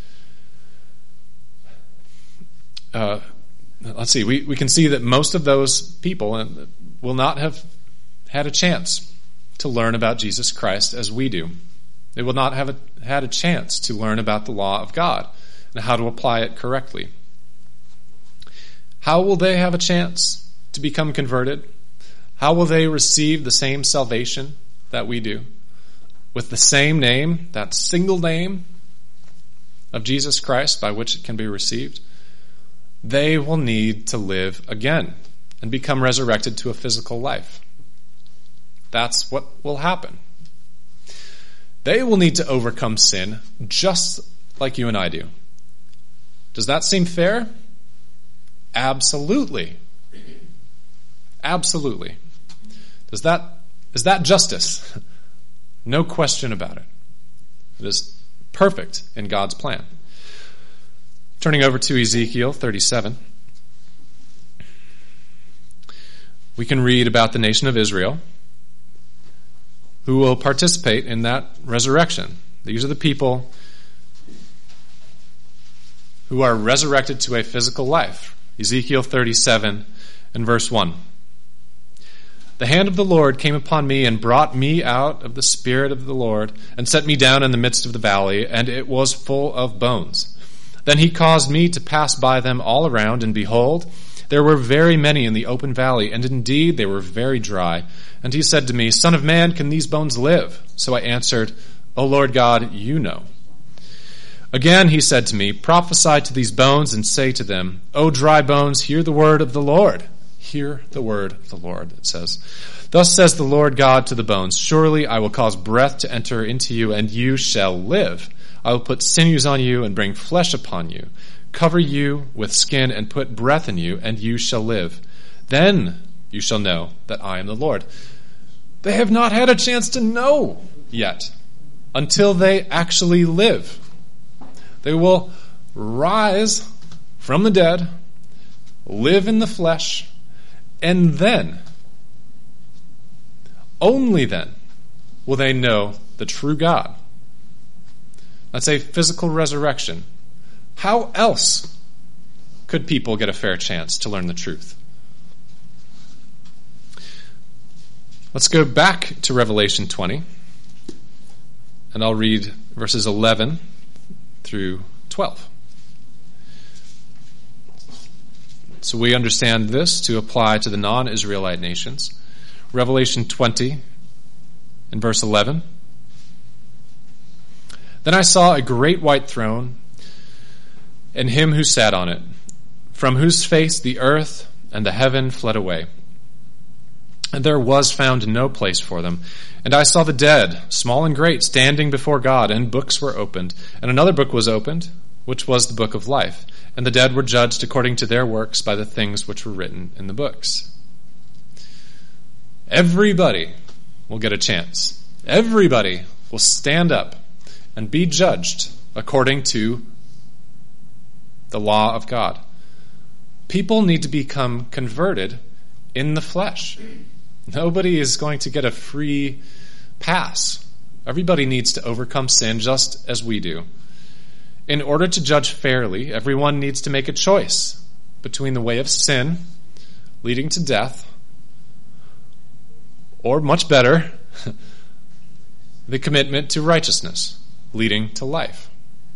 let's see, we can see that most of those people will not have had a chance to learn about Jesus Christ as we do. They will not have had a chance to learn about the law of God and how to apply it correctly. How will they have a chance to become converted? How will they receive the same salvation that we do? With the same name, that single name of Jesus Christ by which it can be received? They will need to live again and become resurrected to a physical life. That's what will happen. They will need to overcome sin just like you and I do. Does that seem fair? Absolutely. Absolutely. Is that justice? No question about it. It is perfect in God's plan. Turning over to Ezekiel 37, we can read about the nation of Israel who will participate in that resurrection. These are the people who are resurrected to a physical life. Ezekiel 37 and verse 1. The hand of the Lord came upon me and brought me out of the spirit of the Lord and set me down in the midst of the valley, and it was full of bones. Then he caused me to pass by them all around, and behold, there were very many in the open valley, and indeed they were very dry. And he said to me, Son of man, can these bones live? So I answered, O Lord God, you know. Again he said to me, Prophesy to these bones and say to them, O dry bones, hear the word of the Lord. Hear the word of the Lord, it says. Thus says the Lord God to the bones, Surely I will cause breath to enter into you, and you shall live. I will put sinews on you and bring flesh upon you, cover you with skin and put breath in you, and you shall live. Then you shall know that I am the Lord. They have not had a chance to know yet until they actually live. They will rise from the dead, live in the flesh, and then, only then, will they know the true God. That's a physical resurrection. How else could people get a fair chance to learn the truth? Let's go back to Revelation 20, and I'll read verses 11 through 12. So we understand this to apply to the non-Israelite nations. Revelation 20 and verse 11. Then I saw a great white throne and him who sat on it, from whose face the earth and the heaven fled away. And there was found no place for them. And I saw the dead, small and great, standing before God, and books were opened. And another book was opened, which was the book of life. And the dead were judged according to their works by the things which were written in the books. Everybody will get a chance. Everybody will stand up and be judged according to the law of God. People need to become converted in the flesh. Nobody is going to get a free pass. Everybody needs to overcome sin just as we do. In order to judge fairly, everyone needs to make a choice between the way of sin, leading to death, or much better, the commitment to righteousness, leading to life.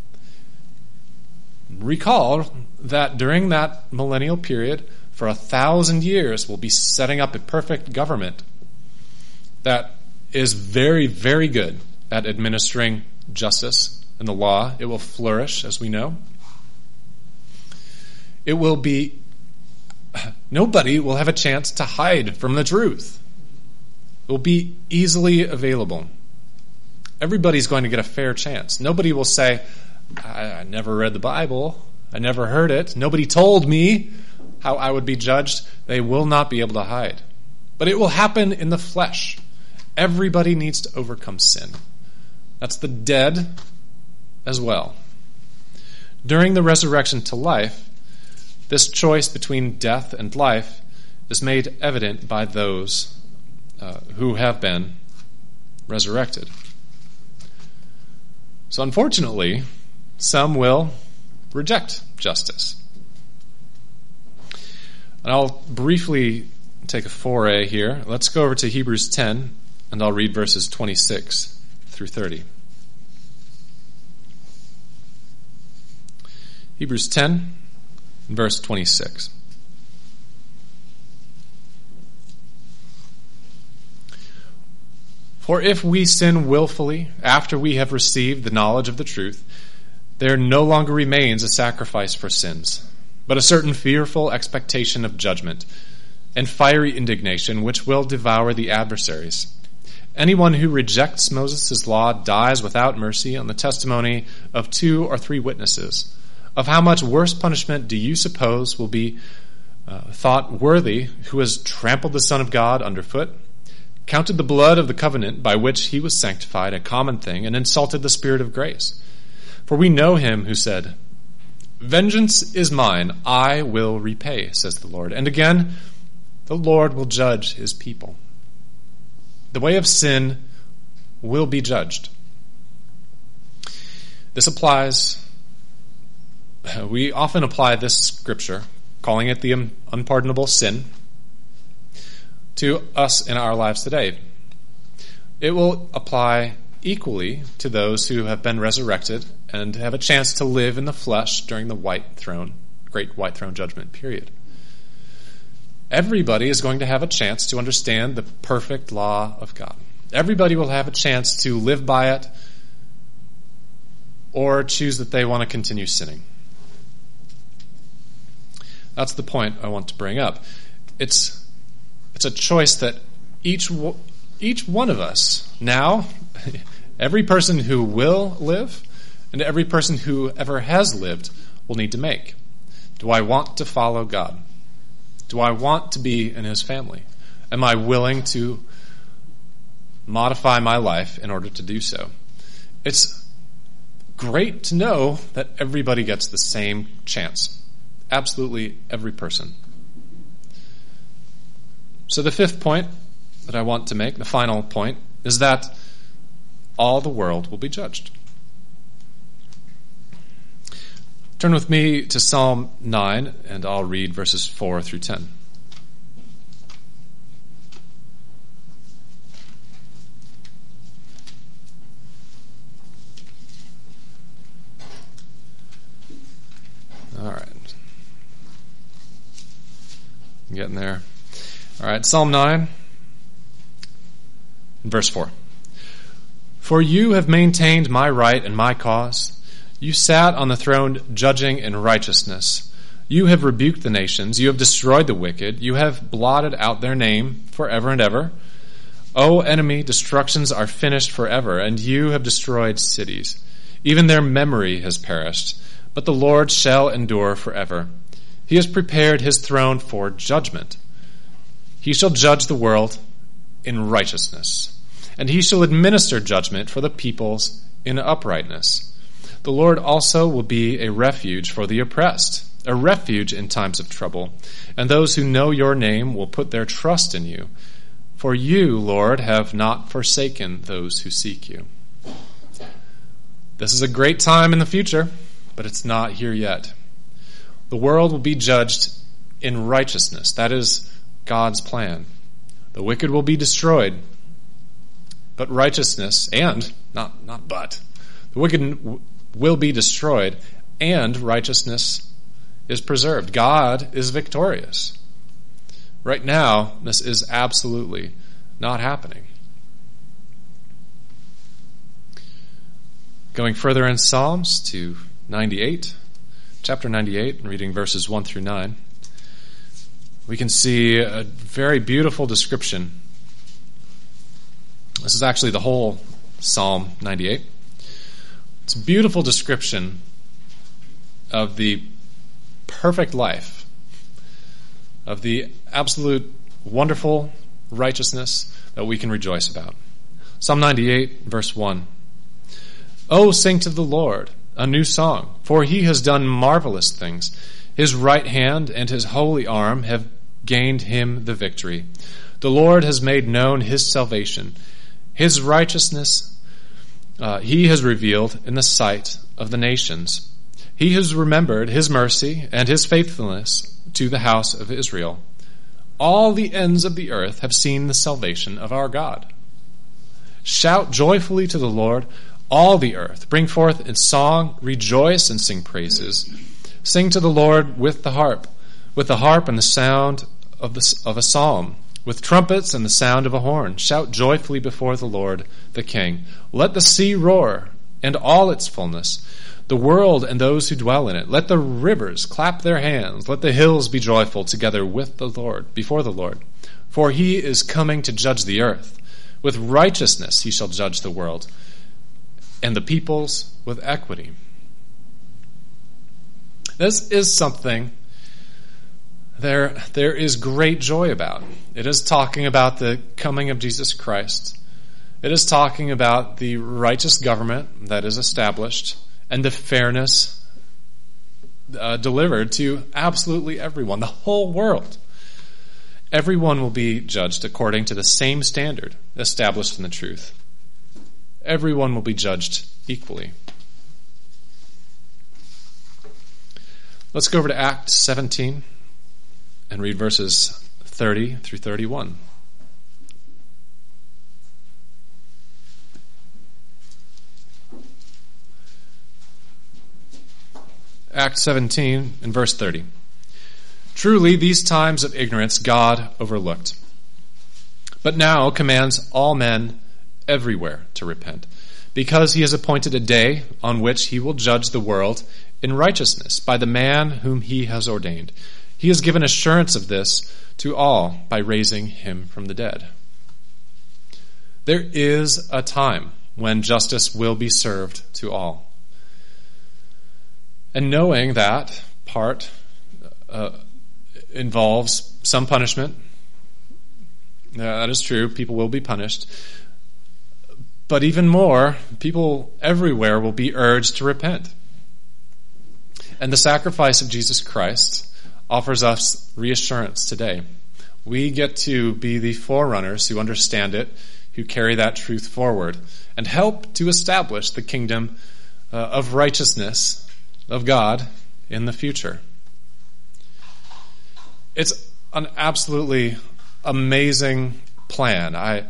Recall that during that millennial period, for 1,000 years, we'll be setting up a perfect government that is very, very good at administering justice and the law. It will flourish, as we know. Nobody will have a chance to hide from the truth. It will be easily available. Everybody's going to get a fair chance. Nobody will say, I never read the Bible. I never heard it. Nobody told me how I would be judged. They will not be able to hide. But it will happen in the flesh. Everybody needs to overcome sin. That's the dead as well. During the resurrection to life, this choice between death and life is made evident by those who have been resurrected. So unfortunately, some will reject justice. And I'll briefly take a foray here. Let's go over to Hebrews 10, and I'll read verses 26 through 30. Hebrews 10, verse 26. For if we sin willfully after we have received the knowledge of the truth, there no longer remains a sacrifice for sins, but a certain fearful expectation of judgment and fiery indignation which will devour the adversaries. Anyone who rejects Moses' law dies without mercy on the testimony of 2 or 3 witnesses. Of how much worse punishment do you suppose will be thought worthy who has trampled the Son of God underfoot, counted the blood of the covenant by which he was sanctified a common thing, and insulted the Spirit of grace? For we know him who said, "Vengeance is mine, I will repay," says the Lord. And again, the Lord will judge his people. The way of sin will be judged. This applies, we often apply this scripture, calling it the unpardonable sin, to us in our lives today. It will apply equally to those who have been resurrected and have a chance to live in the flesh during the great white throne judgment period. Everybody is going to have a chance to understand the perfect law of God. Everybody will have a chance to live by it or choose that they want to continue sinning. That's the point I want to bring up. It's a choice that each one of us now, every person who will live and every person who ever has lived will need to make. Do I want to follow God? Do I want to be in his family? Am I willing to modify my life in order to do so? It's great to know that everybody gets the same chance. Absolutely every person. So the 5th point that I want to make, the final point, is that all the world will be judged. Turn with me to Psalm 9, and I'll read verses 4 through 10. All right. I'm getting there. All right, Psalm 9, verse 4. For you have maintained my right and my cause. You sat on the throne judging in righteousness. You have rebuked the nations. You have destroyed the wicked. You have blotted out their name forever and ever. O enemy, destructions are finished forever, and you have destroyed cities. Even their memory has perished, but the Lord shall endure forever. He has prepared his throne for judgment. He shall judge the world in righteousness, and he shall administer judgment for the peoples in uprightness. The Lord also will be a refuge for the oppressed, a refuge in times of trouble, and those who know your name will put their trust in you. For you, Lord, have not forsaken those who seek you. This is a great time in the future, but it's not here yet. The world will be judged in righteousness. That is God's plan. The wicked will be destroyed, but righteousness, and, not but, the wicked will be destroyed, and righteousness is preserved. God is victorious. Right now, this is absolutely not happening. Going further in Psalms to 98, chapter 98, and reading verses 1 through 9, we can see a very beautiful description. This is actually the whole Psalm 98. It's a beautiful description of the perfect life, of the absolute wonderful righteousness that we can rejoice about. Psalm 98, verse 1. Oh, sing to the Lord a new song, for he has done marvelous things. His right hand and his holy arm have gained him the victory. The Lord has made known his salvation. His righteousness he has revealed in the sight of the nations. He has remembered his mercy and his faithfulness to the house of Israel. All the ends of the earth have seen the salvation of our God. Shout joyfully to the Lord, all the earth. Bring forth in song, rejoice and sing praises. Sing to the Lord with the harp and the sound of a psalm. with trumpets and the sound of a horn. Shout joyfully before the Lord, the King. Let the sea roar, and all its fullness, the world and those who dwell in it. Let the rivers clap their hands. Let the hills be joyful together with the Lord, before the Lord. For he is coming to judge the earth. With righteousness he shall judge the world, and the peoples with equity. This is something there is great joy about. It is talking about the coming of Jesus Christ. It is talking about the righteous government that is established and the fairness delivered to absolutely everyone, the whole world. Everyone will be judged according to the same standard established in the truth. Everyone will be judged equally. Let's go over to Acts 17 and read verses 30 through 31. Acts 17 and verse 30. Truly, these times of ignorance God overlooked, but now commands all men everywhere to repent, because he has appointed a day on which he will judge the world in righteousness by the man whom he has ordained. He has given assurance of this to all by raising him from the dead. There is a time when justice will be served to all. And knowing that part involves some punishment, that is true, people will be punished. But even more, people everywhere will be urged to repent. And the sacrifice of Jesus Christ offers us reassurance today. We get to be the forerunners who understand it, who carry that truth forward, and help to establish the kingdom of righteousness of God in the future. It's an absolutely amazing plan. I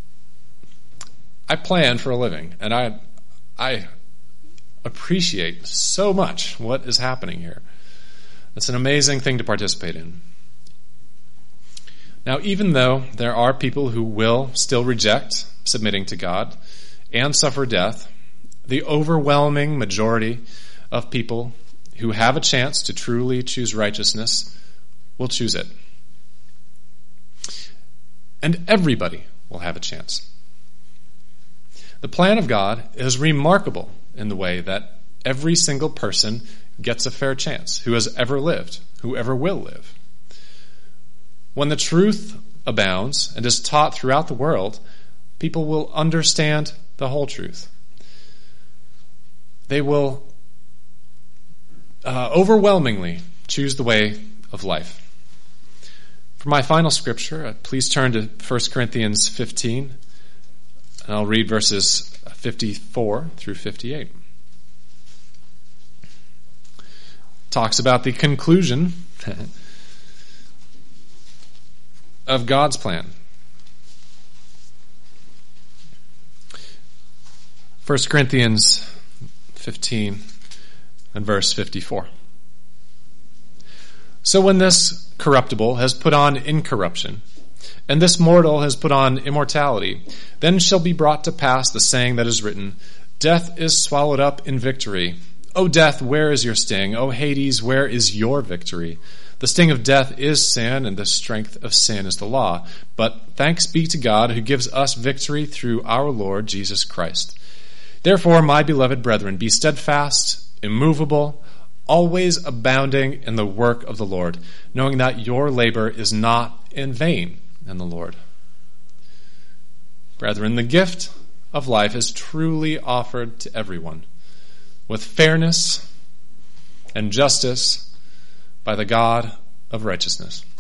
plan for a living, and I appreciate so much what is happening here. It's an amazing thing to participate in. Now, even though there are people who will still reject submitting to God and suffer death, the overwhelming majority of people who have a chance to truly choose righteousness will choose it. And everybody will have a chance. The plan of God is remarkable in the way that every single person gets a fair chance who has ever lived, who ever will live. When the truth abounds and is taught throughout the world, people will understand the whole truth. They will overwhelmingly choose the way of life. For my final scripture, please turn to 1 Corinthians 15, and I'll read verses 54 through 58. Talks about the conclusion of God's plan. 1 Corinthians 15 and verse 54. So when this corruptible has put on incorruption, and this mortal has put on immortality, then shall be brought to pass the saying that is written, Death is swallowed up in victory. O death, where is your sting? O Hades, where is your victory? The sting of death is sin, and the strength of sin is the law. But thanks be to God who gives us victory through our Lord Jesus Christ. Therefore, my beloved brethren, be steadfast, immovable, always abounding in the work of the Lord, knowing that your labor is not in vain in the Lord. Brethren, the gift of life is truly offered to everyone, with fairness and justice by the God of righteousness.